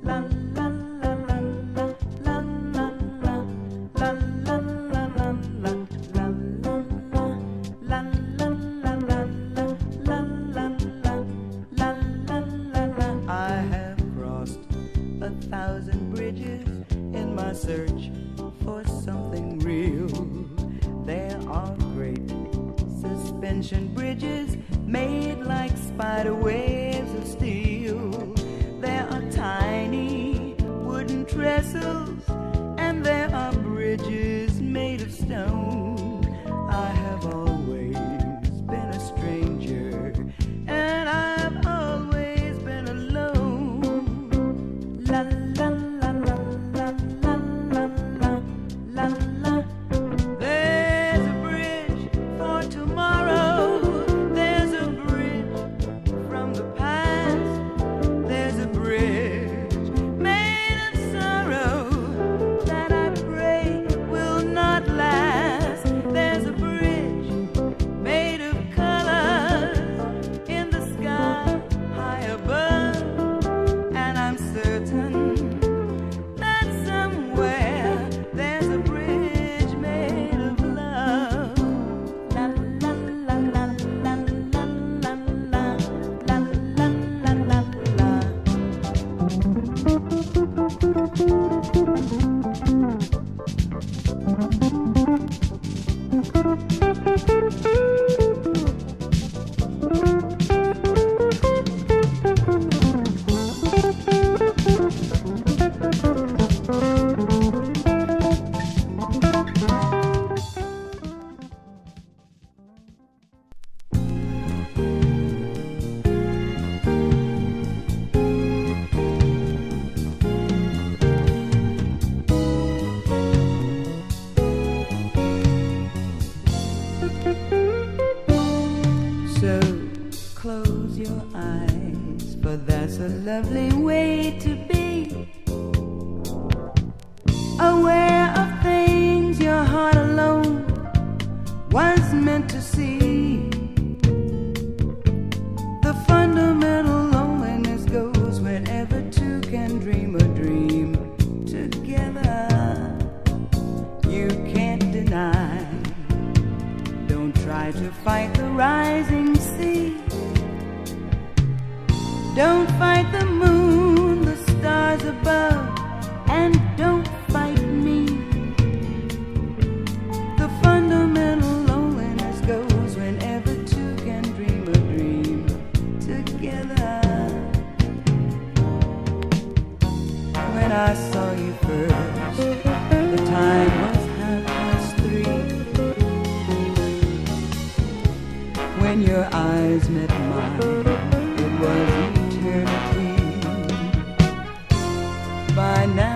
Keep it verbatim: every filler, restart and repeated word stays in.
Search for something real. There are great suspension bridges made like spider webs of steel. There are tiny wooden trestles, and there are bridges made of stone. I have always been a stranger, and I've always been alone. La la la la la la la la la. There's a bridge for tomorrow. There's a bridge from the past. There's a bridge made of sorrow that I pray will not last. There's a bridge made of colors in the sky high above, and I'm certain that somewhere there's a bridge made of love. La la la la la la la la la la la la. So close your eyes, for that's a lovely way to be. Aware of things your heart alone was meant to see. The fundamental loneliness goes whenever two can dream a dream together. You can't deny. Don't try to fight the rising sea. Don't fight the moon, the stars above, and don't fight me. The fundamental loneliness goes whenever two can dream a dream together. When I saw you first, the time was half past three. When your eyes met mine, it was eternity. By now